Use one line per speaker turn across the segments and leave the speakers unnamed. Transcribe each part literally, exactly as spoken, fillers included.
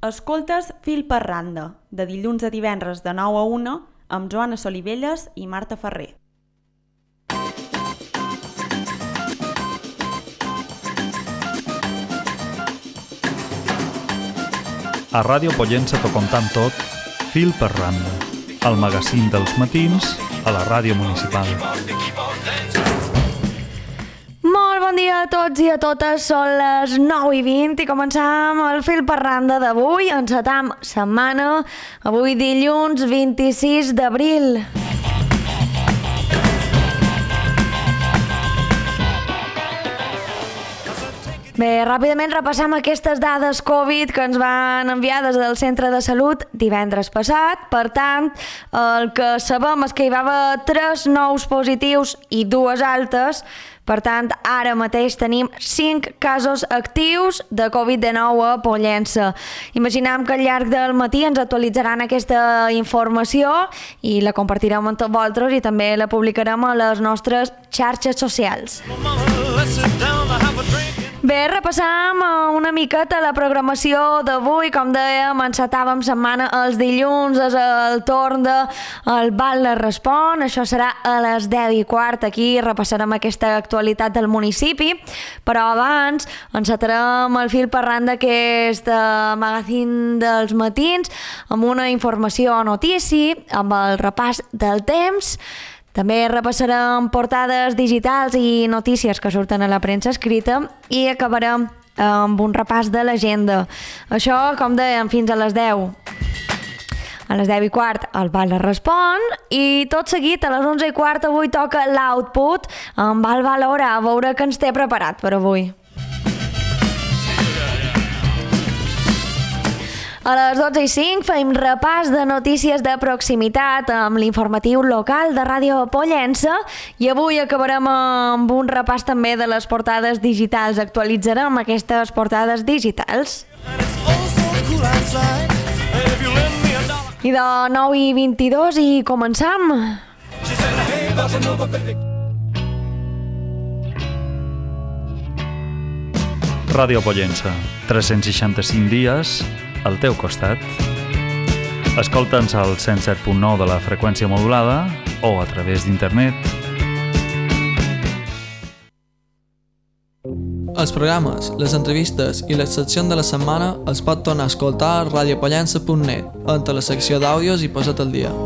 Escoltes Fil per randa, de dilluns a divendres de nou a una, amb Joana Solivelles i Marta Ferrer.
A Ràdio Pollença t'ho contam tot, Fil per randa, el magazín dels matins a la ràdio municipal.
Molt bon dia a tots i a totes, són les nou i vint i començam el Fil per randa d'avui, encetam setmana, avui dilluns vint-i-sis d'abril. Bé, ràpidament repassam aquestes dades Covid que ens van enviar des del Centre de Salut divendres passat. Per tant, el que sabem és que hi va haver tres nous positius i dues altes. Per tant, ara mateix tenim cinc casos actius de covid dinou a Pollença. Imaginem que al llarg del matí ens actualitzaran aquesta informació i la compartirem amb tots vosaltres i també la publicarem a les nostres xarxes socials. Bé, repassam una miqueta la programació d'avui. Com dèiem, encetàvem setmana els dilluns, és el torn de el Bal Respon. Això serà a les deu i quart. Aquí repassarem aquesta actualitat del municipi, però abans encetarem el fil per randa aquest magazín dels matins amb una informació o notícia, amb el repàs del temps. També repassarem portades digitals i notícies que surten a la premsa escrita i acabarem amb un repàs de l'agenda. Això, com dèiem, fins a les deu. A les deu i quart el Val respon i tot seguit a les onze i quart avui toca l'Output amb el Valora, a veure què ens té preparat per avui. A les dotze i cinc fem repàs de notícies de proximitat amb l'informatiu local de Ràdio Pollença i avui acabarem amb un repàs també de les portades digitals. Actualitzarem aquestes portades digitals. I de nou i vint-i-dos i començam.
Ràdio Pollença, tres-cents seixanta-cinc dies al teu costat. Escolta'ns al cent set punt nou de la freqüència modulada o a través d'internet.
Els programes, les entrevistes i les seccions de la setmana es pot tornar a escoltar a radiopollença punt net, entre la secció d'àudios i Posa't al dia.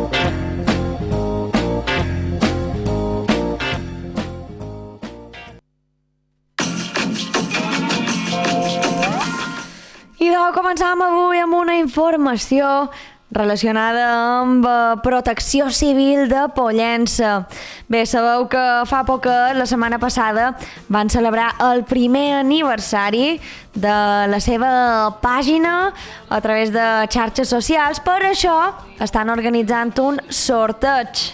I doncs començam avui amb una informació relacionada amb protecció civil de Pollença. Bé, sabeu que fa poc, la setmana passada, van celebrar el primer aniversari de la seva pàgina a través de xarxes socials. Per això estan organitzant un sorteig.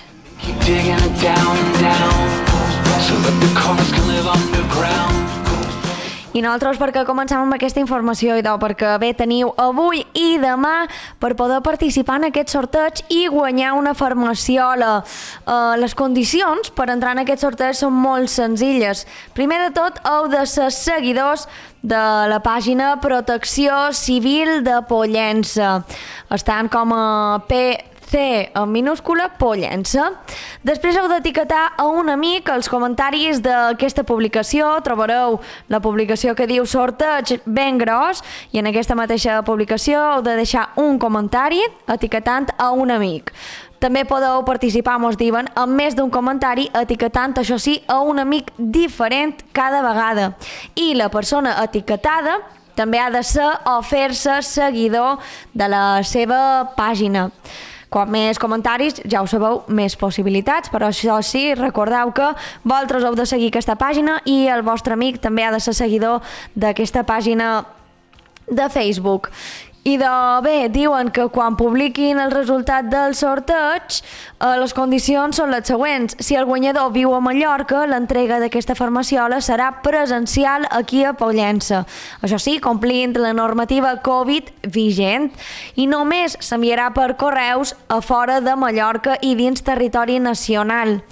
I nosaltres perquè començam amb aquesta informació i doncs perquè bé teniu avui i demà per poder participar en aquest sorteig i guanyar una farmaciola. Uh, les condicions per entrar en aquest sorteig són molt senzilles. Primer de tot, heu de ser seguidors de la pàgina Protecció Civil de Pollença. Estan com a P C en minúscula Pollença. Després heu d'etiquetar a un amic. Als comentaris d'aquesta publicació trobareu la publicació que diu sorteig ben gros i en aquesta mateixa publicació heu de deixar un comentari etiquetant a un amic. També podeu participar, mos diuen, amb més d'un comentari etiquetant, això sí, a un amic diferent cada vegada. I la persona etiquetada també ha de ser o fer-se seguidor de la seva pàgina. Com més comentaris, ja ho sabeu, més possibilitats, però això sí, recordeu que vosaltres heu de seguir aquesta pàgina i el vostre amic també ha de ser seguidor d'aquesta pàgina de Facebook. I de, bé, diuen que quan publiquin el resultat del sorteig, eh, les condicions són les següents. Si el guanyador viu a Mallorca, l'entrega d'aquesta farmaciola serà presencial aquí a Pollença. Això sí, complint la normativa Covid vigent. I només s'enviarà per correus a fora de Mallorca i dins territori nacional.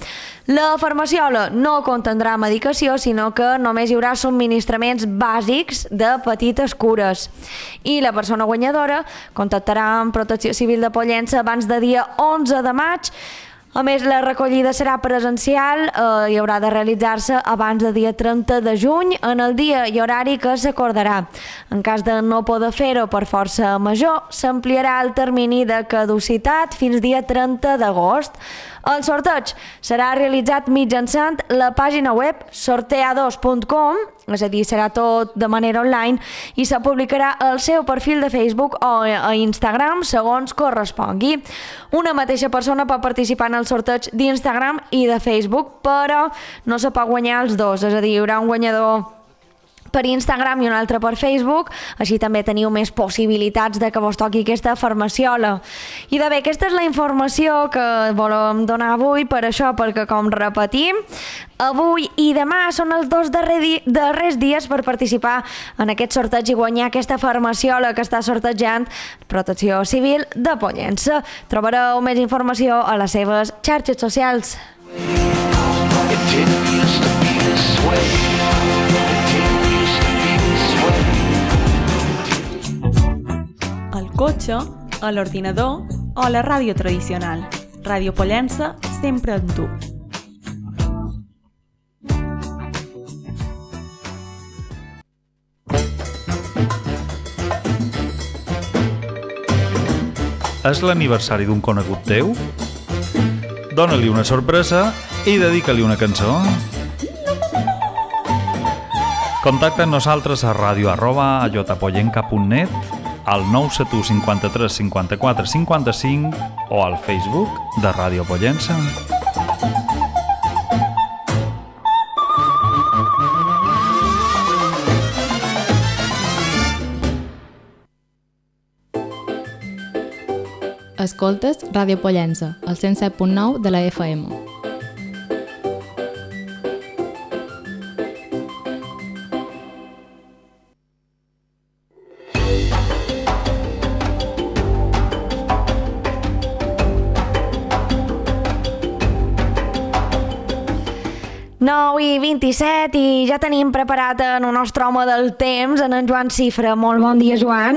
La farmaciola no contindrà medicació, sinó que només hi haurà subministraments bàsics de petites cures. I la persona guanyadora contactarà amb Protecció Civil de Pollença abans de dia onze de maig. A més, la recollida serà presencial eh, i haurà de realitzar-se abans de dia trenta de juny en el dia i horari que s'acordarà. En cas de no poder fer-ho per força major, s'ampliarà el termini de caducitat fins dia trenta d'agost. El sorteig serà realitzat mitjançant la pàgina web sorteados punt com, és a dir, serà tot de manera online i se publicarà al seu perfil de Facebook o a Instagram segons correspongui. Una mateixa persona pot participar en el sorteig d'Instagram i de Facebook, però no se pot guanyar els dos, és a dir, hi haurà un guanyador per Instagram i un altre per Facebook, així també teniu més possibilitats de que vos toqui aquesta farmaciola. I de bé, aquesta és la informació que volem donar avui, per això, perquè com repetim, avui i demà són els dos darrers dies per participar en aquest sorteig i guanyar aquesta farmaciola que està sortejant Protecció Civil de Pollença. Trobareu més informació a les seves xarxes socials.
Al cotxe, a l'ordinador o a la ràdio tradicional. Ràdio Pollença, sempre amb tu.
És l'aniversari d'un conegut teu? Dóna-li una sorpresa i dedica-li una cançó. Contacta amb nosaltres a ràdio arroba ayotapollenca punt net, al nou set u cinquanta-tres cinquanta-quatre cinquanta-cinc o al Facebook de Ràdio Pollença.
Escoltes Ràdio Pollença, al cent set punt nou de la F M.
nou i vint-i-set i ja tenim preparat en el nostre home del temps, en en Joan Cifra. Molt bon dia, Joan.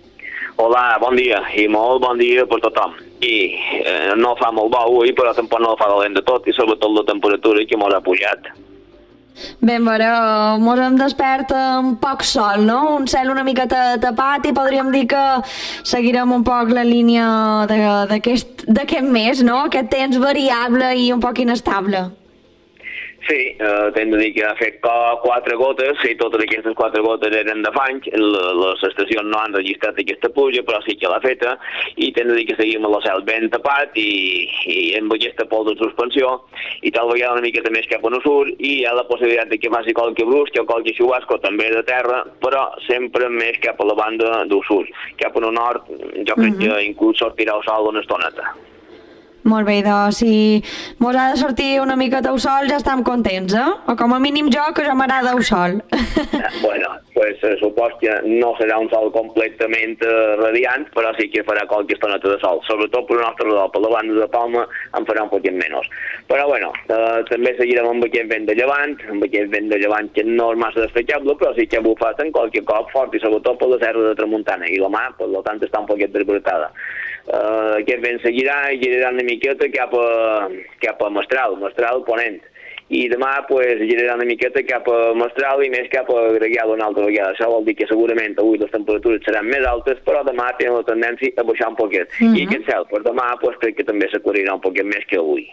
Hola, bon dia, i molt bon dia per tothom. I eh, no fa molt bo avui, però tampoc no fa dolent de tot, i sobretot la temperatura que m'ha pujat.
Ben, però mos hem despert amb poc sol, no? Un cel una miqueta tapat i podríem dir que seguirem un poc la línia d'aquest mes, no? Aquest temps variable i un poc inestable.
Sí, eh, hem de dir que ha fet quatre gotes, i totes aquestes quatre gotes eren de fang, les estacions no han registrat aquesta pluja, però sí que l'ha feta, i hem de dir que seguim amb el cel ben tapat i, i amb aquesta pols de suspensió, i tal vegada una miqueta més cap a no surt, i hi ha la possibilitat de que faci qualque brusc o qualque xubasco també de terra, però sempre més cap a la banda del sud. Cap a el nord, jo crec uh-huh. que inclús sortirà el sol una estoneta.
Molt bé, doncs si mos ha de sortir una miqueta el sol ja estem contents, eh? O com a mínim jo, que ja m'agrada el sol.
Bueno, pues eh, supos que no serà un sol completament eh, radiant, però sí que farà qualque estoneta de sol. Sobretot per la nostra redó, per la banda de Palma, en farà un poquet menys. Però bueno, eh, també seguirem amb aquest vent de llevant, amb aquest vent de llevant que no és massa destacable, però sí que ha bufat en qualque cop fort, i sobretot per la serra de Tramuntana, i la mà, per tant, està un poquet desbaratada. Uh, aquest vent seguirà i girarà una miqueta cap a, cap a Mestral, Mestral Ponent. I demà pues, girarà una miqueta cap a Mestral i més cap a Greguel una altra vegada. Això vol dir que segurament avui les temperatures seran més altes, però demà tenen la tendència a baixar un poquet. Uh-huh. I aquest cel per demà pues, crec que també s'aclarirà un poquet més que avui.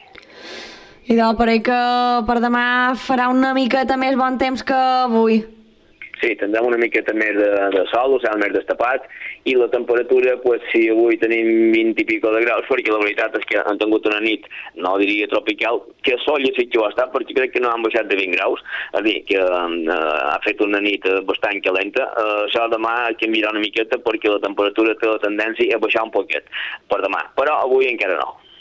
I doncs per que per demà farà una miqueta més bon temps que avui.
Sí, tindrem una miqueta més de, de sol, o sigui, més destapat, i la temperatura, pues, si avui tenim vint i pico de graus, perquè la veritat és que han tingut una nit, no diria tropical, que sol ja sí que ho ha estat, perquè crec que no han baixat de vint graus, és a dir, que eh, ha fet una nit bastant calenta. Eh, això demà canviarà una miqueta perquè la temperatura té la tendència a baixar un poquet per demà, però avui encara no.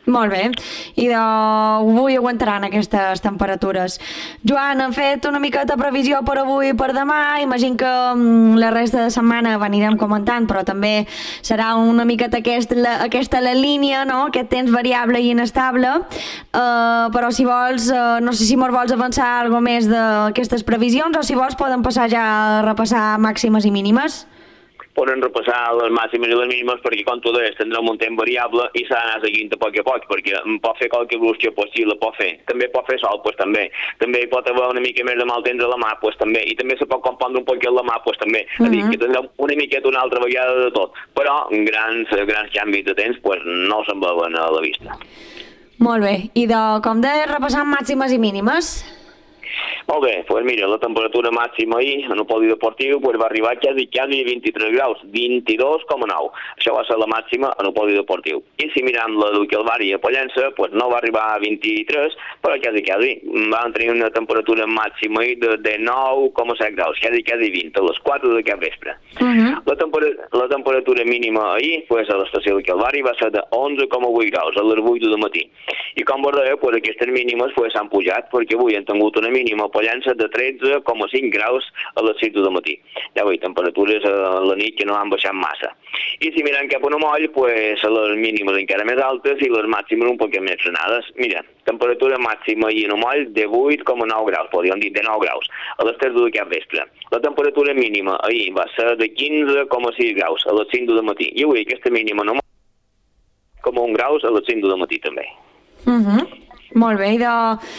Molt bé, i d'avui aguantaran aquestes temperatures. Joan, hem fet una miqueta previsió per avui i per demà, imagino que la resta de setmana anirem comentant, però també serà una miqueta aquest, la, aquesta la línia, no? Aquest temps variable i inestable, uh, però si vols, uh, no sé si mos vols avançar alguna més d'aquestes previsions o si vols podem passar ja a repassar màximes i mínimes.
Poden repassar les màximes i les mínimes perquè, com tu deies, tindrem un temps variable i s'ha d'anar seguint a poc a poc, perquè pot fer qualque evolució possible, pot fer. També pot fer sol, doncs també. També hi pot haver una mica més de mal temps a la mà, doncs també. I també se pot compondre un poc a la mà, doncs també. Mm -hmm. És a dir, que tindrem una miqueta una altra vegada de tot. Però grans, grans canvis de temps doncs, no se'n veuen a la vista.
Molt bé. I de, com deies, repassant màximes i mínimes?
Molt bé, doncs mira, la temperatura màxima ahir en el polideportiu pues, va arribar quasi, quasi vint-i-tres graus, vint-i-dos coma nou. Això va ser la màxima en el polideportiu. I si mirem la del Calvari a Pollença, pues, no va arribar a vint-i-tres, però quasi, quasi. Vam tenir una temperatura màxima ahir de, de nou coma set graus, quasi, quasi vint, a les quatre de cap vespre. Uh -huh. la, tempera la temperatura mínima ahir pues, a l'estació de Calvari va ser de onze coma vuit graus, a les vuit del matí. I com vos deia, pues, aquestes mínimes s'han pues, pujat, perquè avui han tingut una mínima a Pollença de tretze coma cinc graus a les sis del matí. Ja veig, temperatures a la nit que no han baixat massa. I si mirem cap a un moll, pues, les mínimes encara més altes i les màximes un poc més frenades. Mira, temperatura màxima ahir en un moll de vuit coma nou graus, podríem dir de nou graus, a les tres de cap vespre. La temperatura mínima ahir va ser de quinze coma sis graus a les cinc del matí. I avui aquesta mínima en un moll com un graus a les cinc del matí també.
Mhm. Uh -huh. Molt bé, i de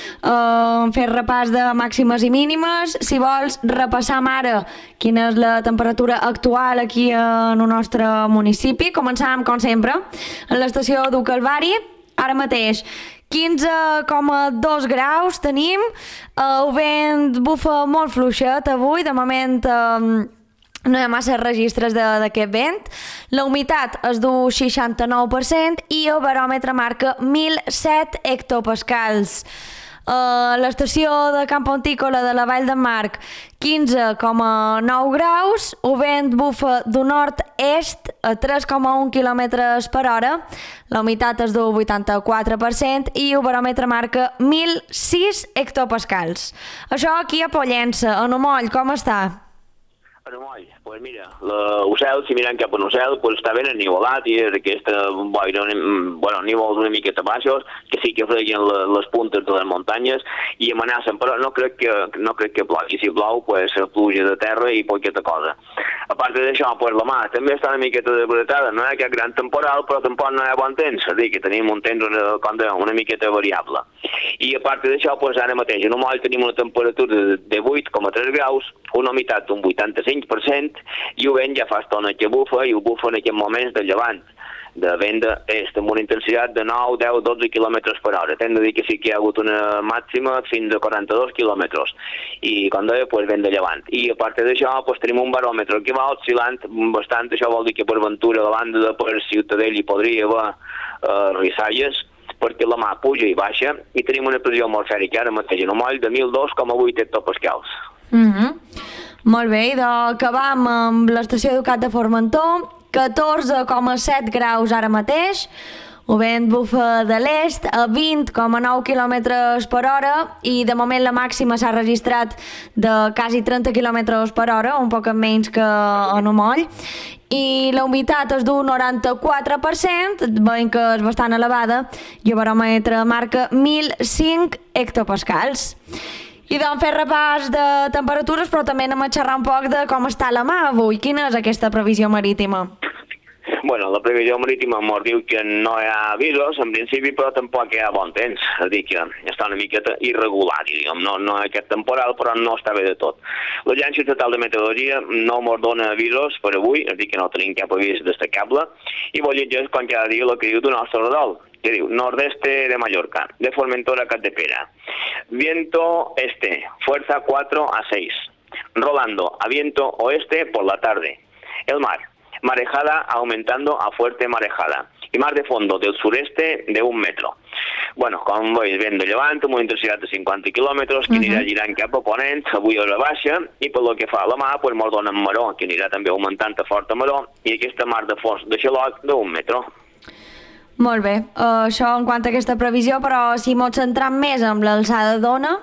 uh, fer repàs de màximes i mínimes, si vols repassar ara quina és la temperatura actual aquí en el nostre municipi, començàvem com sempre en l'estació del Calvari, ara mateix quinze coma dos graus tenim, uh, el vent bufa molt fluixet avui, de moment uh, no hi ha massa registres d'aquest vent, la humitat és d'un seixanta-nou per cent i el baròmetre marca mil set hectopascals. Uh, l'estació de Camp Pontícola de la Vall d'en Marc, quinze coma nou graus, el vent bufa d'un nord-est a tres coma un quilòmetres per hora, la humitat és d'un vuitanta-quatre per cent i el baròmetre marca mil sis hectopascals. Això aquí a Pollença, en Omoll, com està?
Però moll, pues mira, l'ocel, si mirem cap a l'ocel, pues està ben enivolat i és aquesta boira, bueno, nívols una miqueta baixos, que sí que freguen les puntes de les muntanyes i amenacen, però no crec que, no crec que plogui. Si plou, pues pluja de terra i poqueta cosa. A part d'això, pues la mà també està una miqueta debilitada, no hi ha cap gran temporal, però tampoc no hi ha bon temps, és a dir, que tenim un temps una, una miqueta variable. I a part d'això, pues ara mateix, en un moll tenim una temperatura de vuit coma tres graus, una humitat d'un vuitanta-cinc per cent i el vent ja fa estona que bufa i ho bufa en aquests moments de llevant, de vent d'est, amb una intensitat de nou, deu, dotze quilòmetres per hora. Hem de dir que sí que hi ha hagut una màxima fins a quaranta-dos quilòmetres i, com deia, pues, vent de llevant. I a part d'això, pues, tenim un baròmetre que va oscil·lant bastant, això vol dir que per ventura a la banda de per Ciutadella hi podria haver uh, rissalles, perquè la mà puja i baixa i tenim una pressió atmosfèrica ara mateix en un moll de mil dos coma vuit hectopascals.
Mhm. Molt bé, i d'acabam amb l'estació Educat de Formentor, catorze coma set graus ara mateix, el vent bufa de l'est a vint coma nou quilòmetres per hora i de moment la màxima s'ha registrat de quasi trenta quilòmetres per hora, un poc menys que en Omoll, i la humitat és d'un noranta-quatre per cent, veiem que és bastant elevada, i el baròmetre marca mil cinc hectopascals. I doncs fer repàs de temperatures, però també anem a xerrar un poc de com està la mà avui. Quina és aquesta previsió marítima?
Bueno, la previsió marítima ens diu que no hi ha avisos, en principi, però tampoc hi ha bon temps. És a dir, que està una miqueta irregular, diríem. No, no hi ha aquest temporal, però no està bé de tot. L'Agència Estatal de Meteorologia no ens dona avisos per avui, és a dir, que no tenim cap avís destacable, i vol llegir com cada dia el que diu d'un nostre redol, que diu nordeste de Mallorca, de Formentor a Capdepera. Viento este, fuerza cuatro a seis. Rolando a viento oeste por la tarde. El mar, marejada aumentando a fuerte marejada. Y mar de fondo del sureste de un metro. Bueno, com veus, vent de llevant, amb una intensitat de cinquanta quilòmetres, que anirà girant cap a ponent, avui a la baixa, i per lo que fa a la mà, pues, mos donen maró, que anirà també augmentant a forta maró, i aquesta mar de fons de xaloc d'un metro.
Molt bé, uh, això en quant a aquesta previsió, però si m'ho centram més en l'alçada d'ona...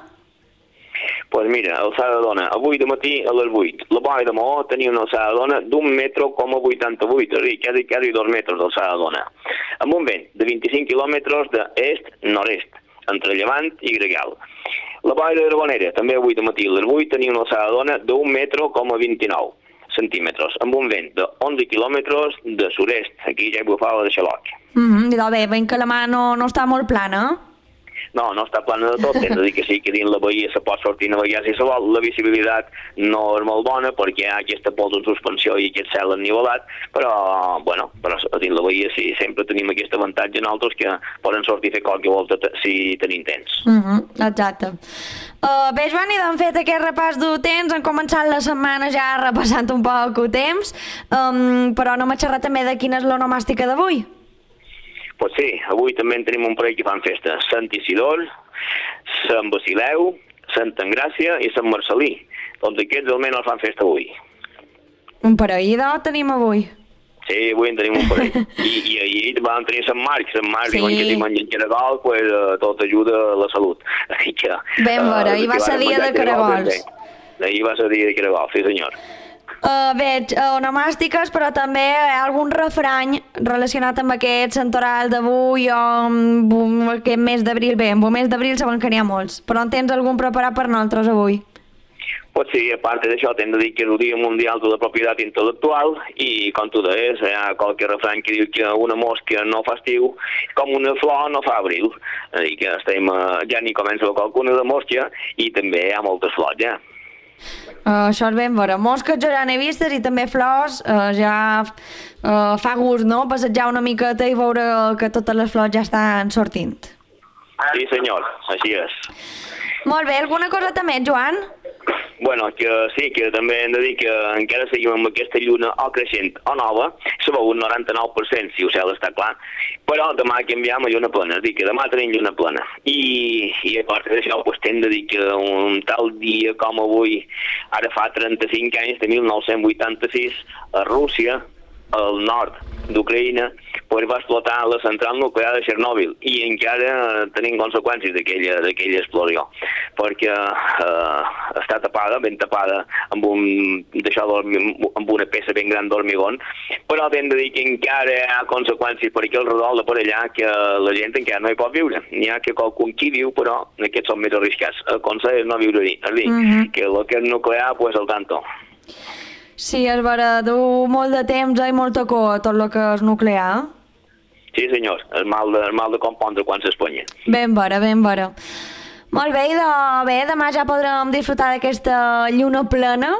Pues mira, alçada d'ona, avui de matí a les vuit. La Boia de Maó tenia una alçada d'ona d'un metro coma vuitanta-vuit, és a dir, quasi, quasi dos metres d'alçada d'ona, amb un vent de vint-i-cinc quilòmetres d'est-nord-est, entre Llevant i Gregal. La Boia de Dragonera, també avui de matí a les vuit, tenia una alçada d'ona d'un metro coma vint-i-nou centímetres, amb un vent de onze quilòmetres de sud-est, aquí ja hi bufava de xaloc.
Mm -hmm, bé, ben que la mà no, no està molt plana, eh?
No, no està plana de tot, és a dir que sí que dins la bahia se pot sortir a navegar si se vol, la visibilitat no és molt bona perquè hi ha aquesta pols en suspensió i aquest cel ennivelat, però, bueno, però dins la bahia sí, sempre tenim aquest avantatge nosaltres que poden sortir a fer qualque volta si tenim temps.
Mm -hmm, exacte. Uh, bé, Joan, i d'en fet aquest repàs del temps, han començat la setmana ja repassant un poc el temps, um, però no m'ha xerrat també de quina és l'onomàstica d'avui.
Pues sí, avui també en tenim un parell que fan festa. Sant Isidor, Sant Basileu, Sant Engràcia i Sant Marcelí. Doncs aquests almenys fan festa avui.
Un parell, doncs, tenim avui.
Sí, avui en tenim un parell. I, i ahir vam tenir Sant Marc. Sant Marc,
sí.
diuen que si mengen caragol, pues, uh, tot ajuda a la salut. Així que...
Ben veure, uh, ahir va ser dia de caragols.
Ahir va ser dia de caragols, sí senyor.
Uh, veig uh, onomàstiques, però també hi ha algun refrany relacionat amb aquest santoral d'avui o amb aquest mes d'abril. Bé, amb el mes d'abril sabem que n'hi ha molts, però en tens algun preparat per nosaltres avui?
Pues sí, a part d'això, t'hem de dir que és el Dia Mundial de la Propietat Intel·lectual i, com tu deies, hi ha qualque refrany que diu que una mosca no fa estiu com una flor no fa abril. És a dir, que estem, ja ni comença qualcuna de mosca i també hi ha moltes flors, ja.
Uh, això és ben veure. Mosques jo ja n'he vistes i també flors, uh, ja uh, fa gust, no?, passejar una miqueta i veure que totes les flors ja estan sortint.
Sí, senyor, així és.
Molt bé, alguna cosa també, Joan?
Bueno, que sí, que també hem de dir que encara seguim amb aquesta lluna o creixent o nova, se veu un noranta-nou per cent si el cel està clar, però demà canviem a lluna plena, és a dir, que demà tenim lluna plena. I, i a part d'això, pues, hem de dir que un tal dia com avui, ara fa trenta-cinc anys, de mil nou-cents vuitanta-sis, a Rússia, al nord d'Ucraïna, pues, va explotar la central nuclear de Chernobyl i encara tenim conseqüències d'aquella explosió, perquè eh, està tapada, ben tapada, amb, un, amb una peça ben gran d'hormigón, però hem de dir que encara hi ha conseqüències per aquí al redol de per allà que la gent encara no hi pot viure. N'hi ha que qualcun qui viu, però aquests són més arriscats. El consell és no viure-hi, és a dir, mm -hmm. que el que és nuclear, pues al tanto.
Sí, és vera, du molt de temps i molta cor tot el que és nuclear.
Sí, senyor, és mal de, mal de compondre quan s'espanya.
Ben vera, ben vera. Molt bé, i de, bé, demà ja podrem disfrutar d'aquesta lluna plena.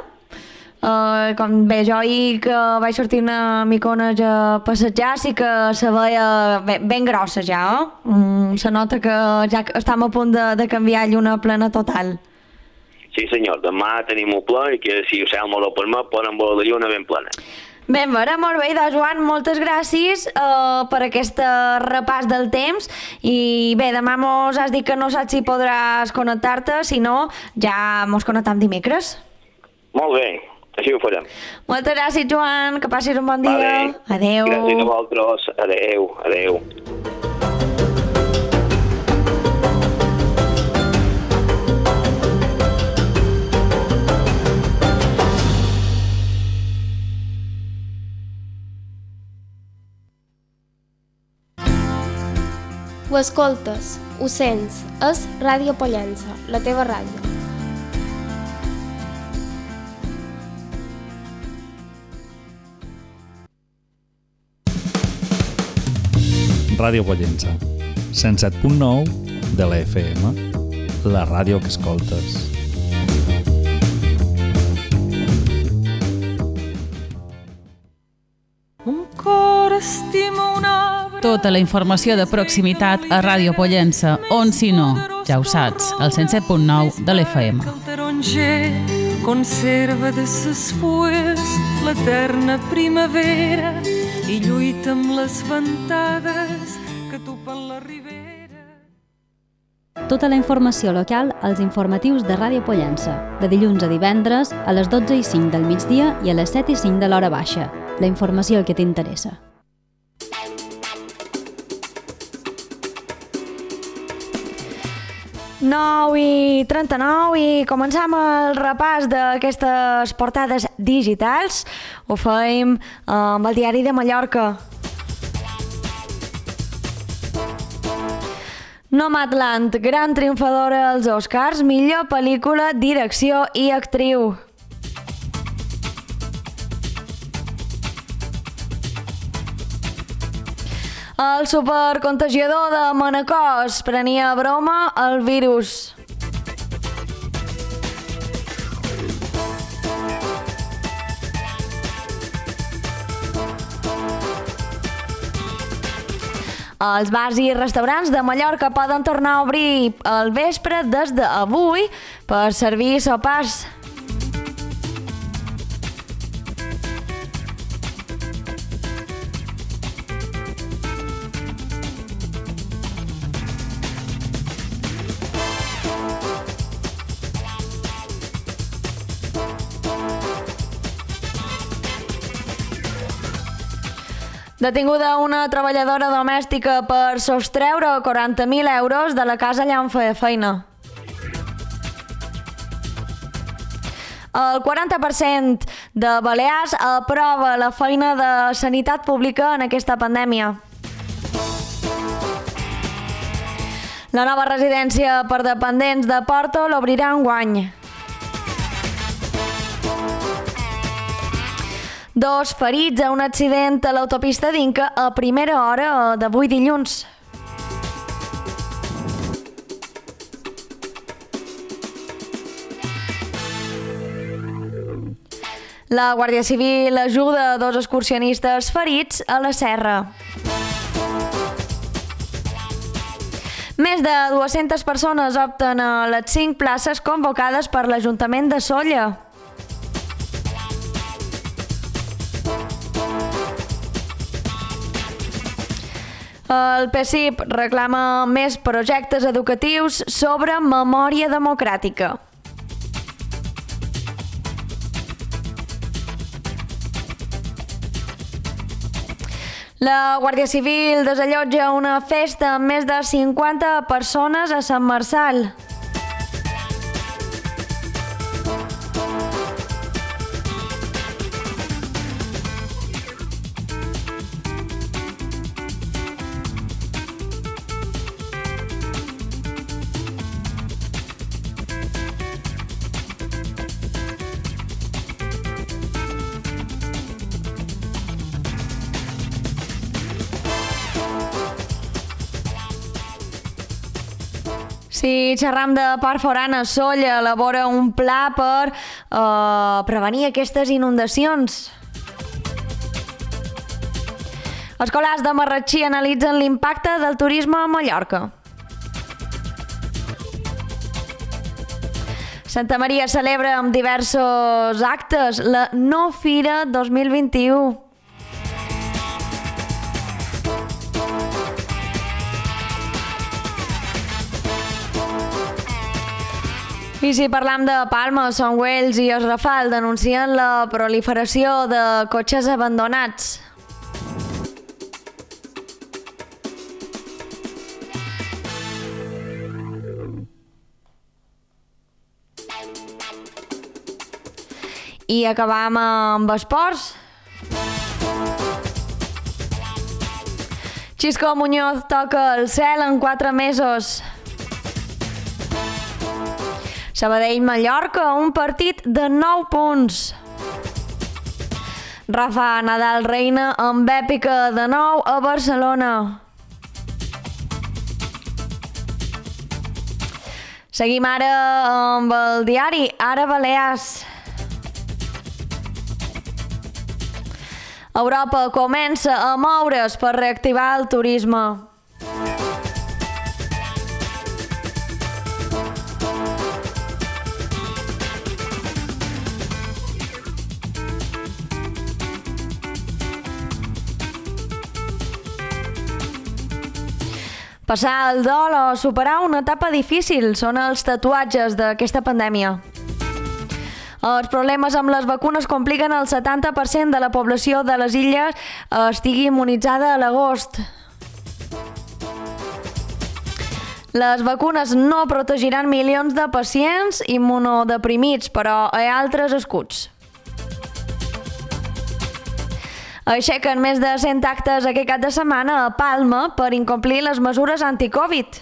Uh, com bé, jo ahir que vaig sortir una micona a passejar, sí que se veia ben, ben grossa ja, eh? Mm, se nota que ja estem a punt de, de canviar lluna plena total.
Sí, senyor, demà tenim un pla i que si el cel no ho permet podem veure la lluna ben plena.
Ben vera, molt bé, doncs Joan, moltes gràcies uh, per aquest repàs del temps i bé, demà mos has dit que no saps si podràs connectar-te, si no, ja mos connectam dimecres.
Molt bé, així ho farem.
Moltes gràcies, Joan, que passis un bon dia.
Vale.
Adéu.
Gràcies a vosaltres, adéu, adéu.
Ho escoltes, ho sents, és Ràdio Pollença, la teva ràdio.
Ràdio Pollença, cent set punt nou de la F M, la ràdio que escoltes.
Un cor estima un arbre.
Tota la informació de proximitat a Ràdio Pollença, on si no, ja ho saps, al cent set punt nou de l'F M.
El taronger conserva de ses fulles l'eterna primavera i lluita amb les ventades que topen la ribera.
Tota la informació local als informatius de Ràdio Pollença, de dilluns a divendres a les dotze i cinc del migdia i a les set i cinc de l'hora baixa. La informació que t'interessa.
nou i trenta-nou i començam el repàs d'aquestes portades digitals. Ho fem amb el Diari de Mallorca. Nomadland, gran triomfadora als Oscars, millor pel·lícula, direcció i actriu. El supercontagiador de Manacor prenia a broma el virus. Els bars i restaurants de Mallorca poden tornar a obrir al vespre des d'avui per servir sopars. Detinguda una treballadora domèstica per sostreure quaranta mil euros de la casa allà on feia feina. El quaranta per cent de Balears aprova la feina de sanitat pública en aquesta pandèmia. La nova residència per dependents de Porto l'obrirà enguany. Dos ferits a un accident a l'autopista d'Inca a primera hora d'avui dilluns. La Guàrdia Civil ajuda dos excursionistes ferits a la serra. Més de dues-centes persones opten a les cinc places convocades per l'Ajuntament de Sóller. El P S I P reclama més projectes educatius sobre memòria democràtica. La Guàrdia Civil desallotja una festa amb més de cinquanta persones a Sant Marçal. Si xerram de Parc Forana, Sóller elabora un pla per eh, prevenir aquestes inundacions. Escolars de Marratxí analitzen l'impacte del turisme a Mallorca. Santa Maria celebra amb diversos actes la No Fira dos mil vint-i-u. I si parlam de Palma, Son Güells i Os Rafal denuncien la proliferació de cotxes abandonats. I acabam amb esports. Xisco Muñoz toca el cel en quatre mesos. Sabadell-Mallorca, un partit de nou punts. Rafa Nadal reina amb èpica de nou a Barcelona. Seguim ara amb el diari Ara Balears. Europa comença a moure's per reactivar el turisme. Passar el dol o superar una etapa difícil són els tatuatges d'aquesta pandèmia. Els problemes amb les vacunes compliquen el setanta per cent de la població de les illes estigui immunitzada a l'agost. Les vacunes no protegiran milions de pacients immunodeprimits, però hi ha altres escuts. Aixequen més de cent actes aquest cap de setmana a Palma per incomplir les mesures anti-Covid.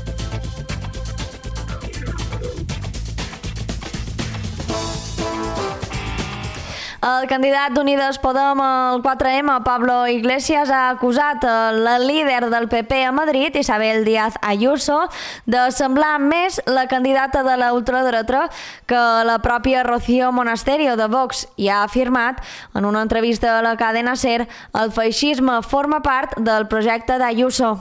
El candidat d'Unides Podem al quatre ema, Pablo Iglesias, ha acusat la líder del P P a Madrid, Isabel Díaz Ayuso, de semblar més la candidata de la ultradreta que la pròpia Rocío Monasterio de Vox, i ha afirmat en una entrevista a la cadena SER el feixisme forma part del projecte d'Ayuso.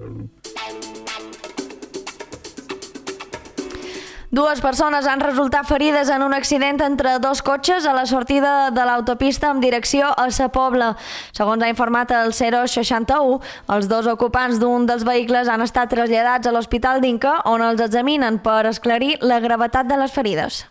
Dues persones han resultat ferides en un accident entre dos cotxes a la sortida de l'autopista amb direcció a Sa Pobla. Segons ha informat el zero seixanta-u, els dos ocupants d'un dels vehicles han estat traslladats a l'Hospital d'Inca, on els examinen per esclarir la gravetat de les ferides.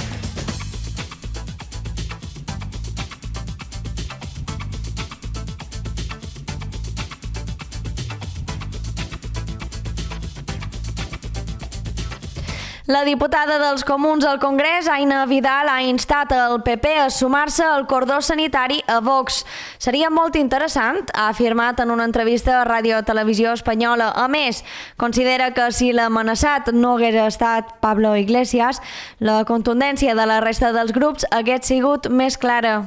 La diputada dels Comuns al Congrés, Aina Vidal, ha instat el P P a sumar-se al cordó sanitari a Vox. Seria molt interessant, ha afirmat en una entrevista a Ràdio Televisió Espanyola. A més, considera que si l'amenaçat no hagués estat Pablo Iglesias, la contundència de la resta dels grups hagués sigut més clara.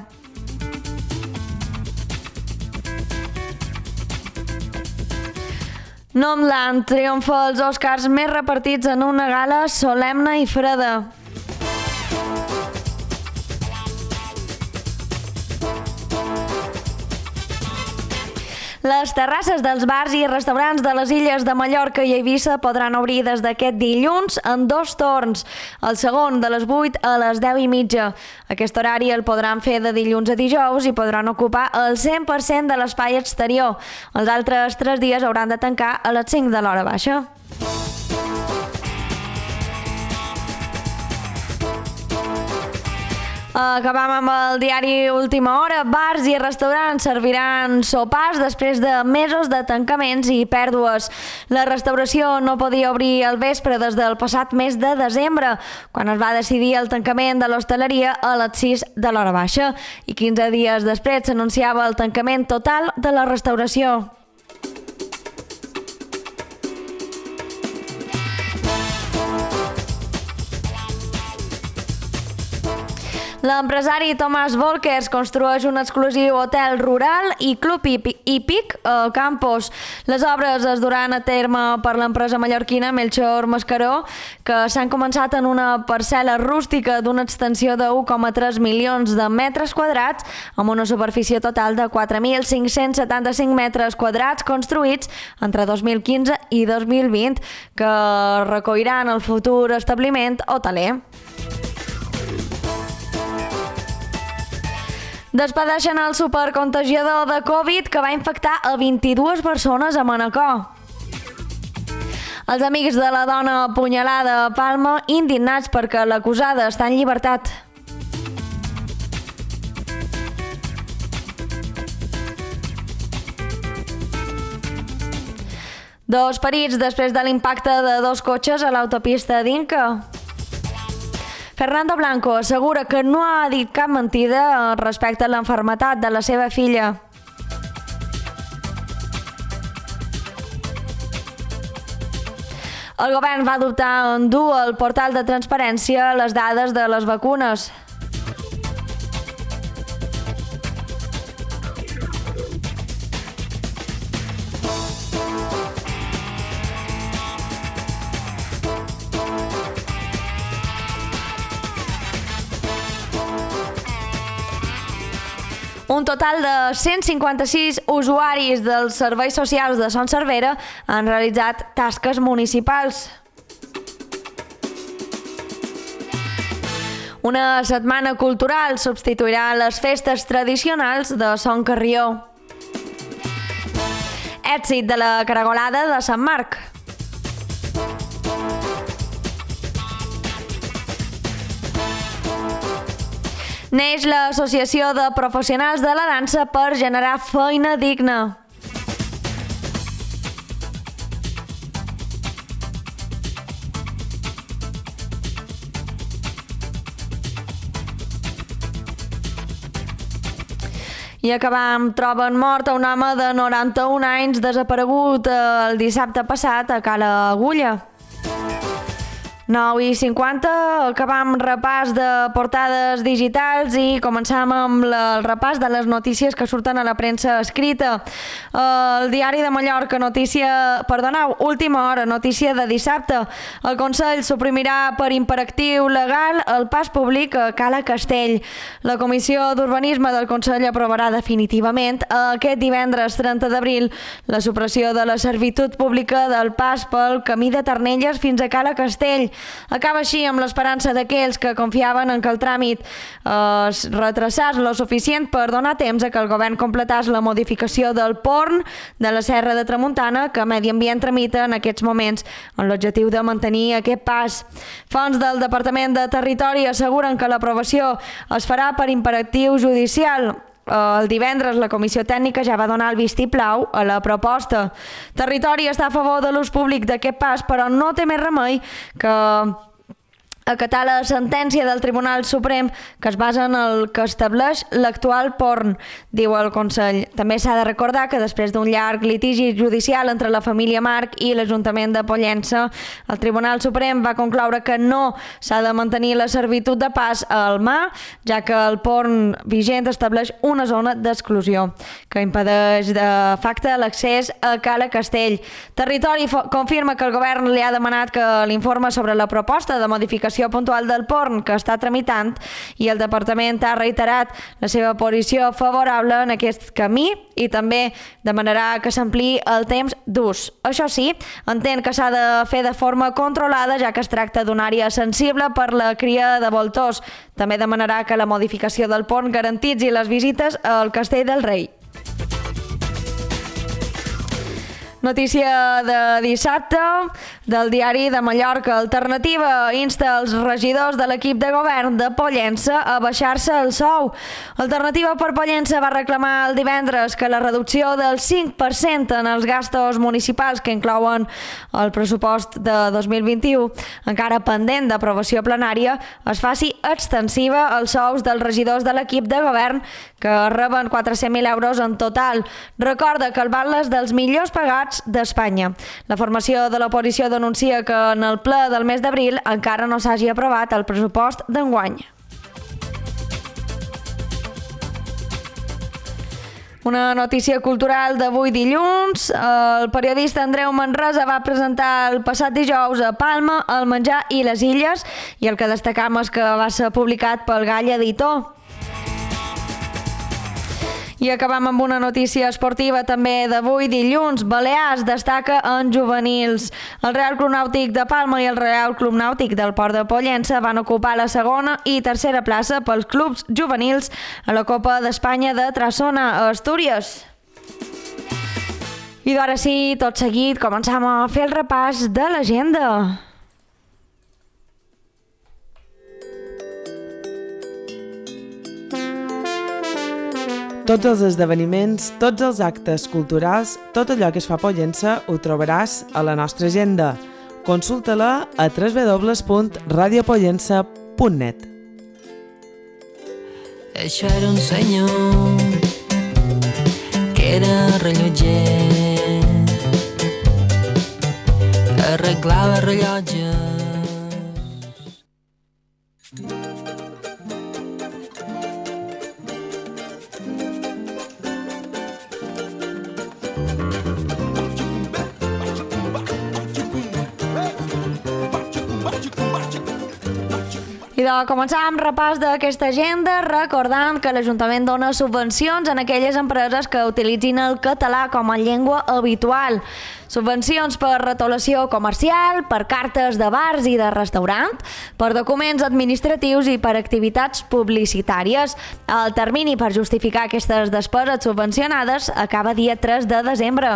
Nomadland triomfa als Oscars més repartits en una gala solemne i freda. Les terrasses dels bars i restaurants de les illes de Mallorca i Eivissa podran obrir des d'aquest dilluns en dos torns, el segon de les vuit a les deu i mitja. Aquest horari el podran fer de dilluns a dijous i podran ocupar el cent per cent de l'espai exterior. Els altres tres dies hauran de tancar a les cinc de l'hora baixa. Acabam amb el diari Última Hora. Bars i restaurants serviran sopars després de mesos de tancaments i pèrdues. La restauració no podia obrir al vespre des del passat mes de desembre, quan es va decidir el tancament de l'hostaleria a les sis de l'hora baixa, i quinze dies després s'anunciava el tancament total de la restauració. L'empresari Tomàs Volkers construeix un exclusiu hotel rural i club hípic a Campos. Les obres es duran a terme per l'empresa mallorquina Melchor Mascaró, que s'han començat en una parcel·la rústica d'una extensió de u coma tres milions de metres quadrats, amb una superfície total de quatre mil cinc-cents setanta-cinc metres quadrats construïts entre dos mil quinze i dos mil vint, que recolliran el futur establiment hoteler. Despedeixen el supercontagiador de Covid que va infectar a vint-i-dues persones a Manacor. Els amics de la dona apunyalada a Palma indignats perquè l'acusada està en llibertat. Dos ferits després de l'impacte de dos cotxes a l'autopista d'Inca. Fernando Blanco assegura que no ha dit cap mentida respecte a l'enfermetat de la seva filla. El govern va adoptar en dur al portal de transparència les dades de les vacunes. Un total de cent cinquanta-sis usuaris dels serveis socials de Son Servera han realitzat tasques municipals. Una setmana cultural substituirà les festes tradicionals de Son Carrió. Èxit de la caragolada de Sant Marc. Neix l'Associació de Professionals de la Dansa per generar feina digna. I acabam troben mort a un home de noranta-un anys desaparegut el dissabte passat a Cala Agulla. nou i cinquanta, acabam repàs de portades digitals i començam amb la, el repàs de les notícies que surten a la premsa escrita. El Diari de Mallorca, notícia, perdoneu, última hora, notícia de dissabte. El Consell suprimirà per imperactiu legal el pas públic a Cala Castell. La Comissió d'Urbanisme del Consell aprovarà definitivament aquest divendres trenta d'abril la supressió de la servitud pública del pas pel camí de Ternelles fins a Cala Castell. Acaba així amb l'esperança d'aquells que confiaven en que el tràmit eh, es retrasés lo suficient per donar temps a que el govern completàs la modificació del porn de la Serra de Tramuntana que Medi Ambient tramita en aquests moments amb l'objectiu de mantenir aquest pas. Fonts del Departament de Territori asseguren que l'aprovació es farà per imperatiu judicial. El divendres la Comissió Tècnica ja va donar el vistiplau a la proposta. Territori està a favor de l'ús públic d'aquest pas, però no té més remei que acatar la sentència del Tribunal Suprem que es basa en el que estableix l'actual porn, diu el Consell. També s'ha de recordar que després d'un llarg litigi judicial entre la família Marc i l'Ajuntament de Pollença, el Tribunal Suprem va concloure que no s'ha de mantenir la servitud de pas al mar, ja que el porn vigent estableix una zona d'exclusió que impedeix de facte l'accés a Cala Castell. Territori confirma que el govern li ha demanat que l'informe sobre la proposta de modificació puntual del porn que està tramitant i el departament ha reiterat la seva posició favorable en aquest camí i també demanarà que s'ampliï el temps d'ús. Això sí, entén que s'ha de fer de forma controlada ja que es tracta d'una àrea sensible per la cria de voltors. També demanarà que la modificació del porn garantitzi les visites al Castell del Rei. Notícia de dissabte del Diari de Mallorca. Alternativa insta els regidors de l'equip de govern de Pollença a baixar-se el sou. Alternativa per Pollença va reclamar el divendres que la reducció del cinc per cent en els gastos municipals que inclouen el pressupost de dos mil vint-i-u, encara pendent d'aprovació plenària, es faci extensiva als sous dels regidors de l'equip de govern que reben quatre-cents mil euros en total. Recorda que el val és dels millors pagats d'Espanya. La formació de l'oposició denuncia que en el ple del mes d'abril encara no s'hagi aprovat el pressupost d'enguany. Una notícia cultural d'avui dilluns. El periodista Andreu Manresa va presentar el passat dijous a Palma el menjar i les illes i el que destacam és que va ser publicat pel Gall Editor. I acabam amb una notícia esportiva també d'avui dilluns. Balears destaca en juvenils. El Real Club Nàutic de Palma i el Real Club Nàutic del Port de Pollença van ocupar la segona i tercera plaça pels clubs juvenils a la Copa d'Espanya de Trassona a Astúries. I d'ara sí, tot seguit, començam a fer el repàs de l'agenda.
Tots els esdeveniments, tots els actes culturals, tot allò que es fa a Pollença ho trobaràs a la nostra agenda. Consulta-la a w w w punt radio pollença punt net.
Això era un senyor que era rellotger, arreglava rellotges.
I de començar amb repàs d'aquesta agenda, recordant que l'Ajuntament dona subvencions en aquelles empreses que utilitzin el català com a llengua habitual. Subvencions per retolació comercial, per cartes de bars i de restaurant, per documents administratius i per activitats publicitàries. El termini per justificar aquestes despeses subvencionades acaba dia tres de desembre.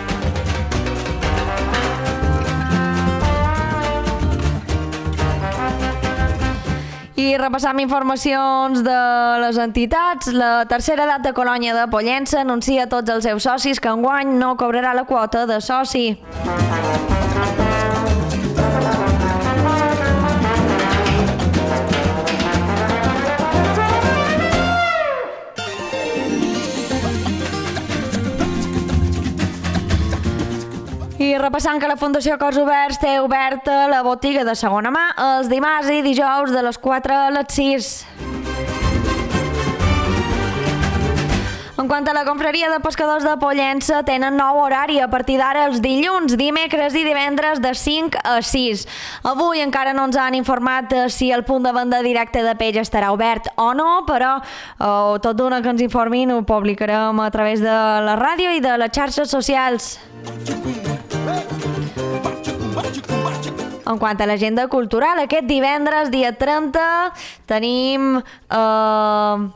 I repassam informacions de les entitats. La tercera edat de Colònia de Pollença anuncia a tots els seus socis que enguany no cobrarà la quota de soci. I repassant que la Fundació Cors Oberts té oberta la botiga de segona mà els dimarts i dijous de les quatre a les sis. En quant a la confraria de pescadors de Pollença, tenen nou horari a partir d'ara els dilluns, dimecres i divendres de cinc a sis. Avui encara no ens han informat si el punt de venda directe de peix estarà obert o no, però oh, tot d'una que ens informin ho publicarem a través de la ràdio i de les xarxes socials. En quant a l'agenda cultural, aquest divendres, dia trenta, tenim... Eh...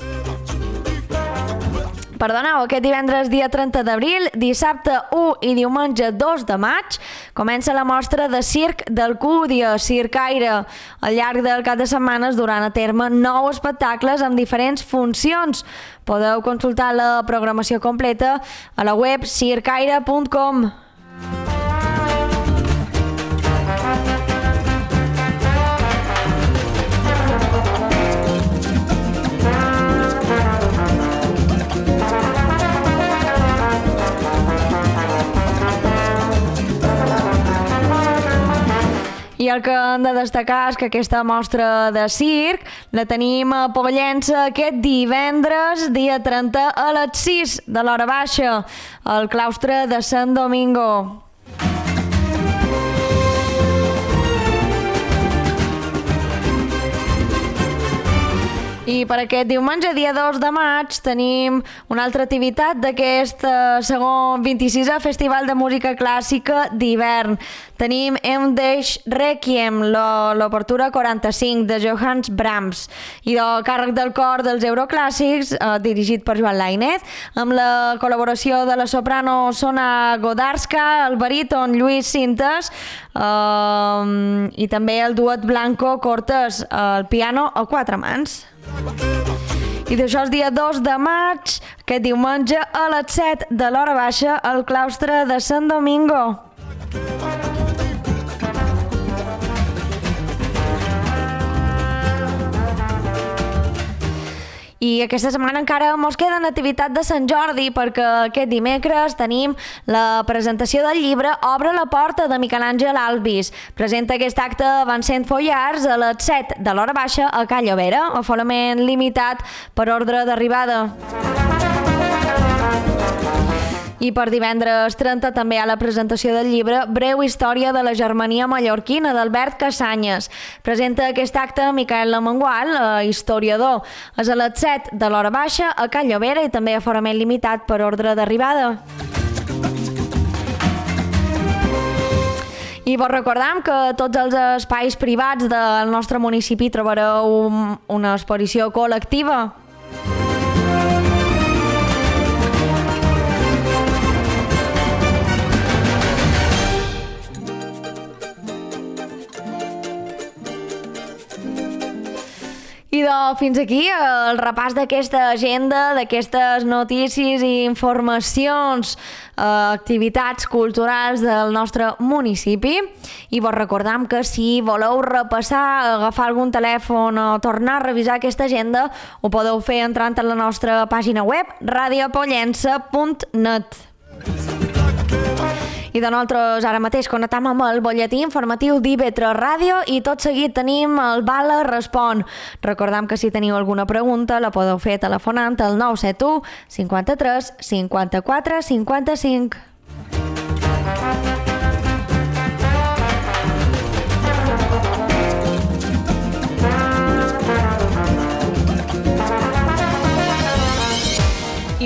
Perdoneu, aquest divendres dia trenta d'abril, dissabte u i diumenge dos de maig, comença la mostra de circ d'Alcúdia, Circaire. Al llarg del cap de setmana es duran a terme nou espectacles amb diferents funcions. Podeu consultar la programació completa a la web circaire punt com. I el que hem de destacar és que aquesta mostra de circ la tenim a Pollença aquest divendres, dia trenta, a les sis de l'hora baixa, al claustre de Sant Domingo. I per aquest diumenge, dia dos de maig, tenim una altra activitat d'aquest eh, segon vint-i-sisè Festival de Música Clàssica d'hivern. Tenim Em Deix Requiem, l'obertura quaranta-cinc de Johannes Brahms, i del càrrec del cor dels Euroclàssics, eh, dirigit per Joan Lainez, amb la col·laboració de la soprano Sona Godarska, el baríton Lluís Cintes, eh, i també el duet Blanco Cortés, el piano a quatre mans. I d'això és dia dos de maig, aquest diumenge a les set de l'hora baixa al claustre de Sant Domingo. I aquesta setmana encara mos queda en activitat de Sant Jordi, perquè aquest dimecres tenim la presentació del llibre Obre la porta, de Miquel Àngel Albis. Presenta aquest acte Vincent Follars a les set de l'hora baixa a Ca Llovera, aforament limitat per ordre d'arribada. I per divendres trenta també hi ha la presentació del llibre Breu història de la Germania mallorquina, d'Albert Casanyes. Presenta aquest acte Miquel Lamangual, eh, historiador. És a les set de l'hora baixa a Ca Llovera i també aforament limitat per ordre d'arribada. I vos recordam que tots els espais privats del nostre municipi trobareu una exposició col·lectiva. I doncs, fins aquí el repàs d'aquesta agenda, d'aquestes notícies i informacions, eh, activitats culturals del nostre municipi. I vos recordam que si voleu repassar, agafar algun telèfon o tornar a revisar aquesta agenda, ho podeu fer entrant a la nostra pàgina web radio pollença punt net. I de nosaltres ara mateix connectam amb el butlletí informatiu d'I V tres Ràdio i tot seguit tenim el Bala Respon. Recordam que si teniu alguna pregunta la podeu fer telefonant al nou set u cinquanta-tres cinquanta-quatre cinquanta-cinc.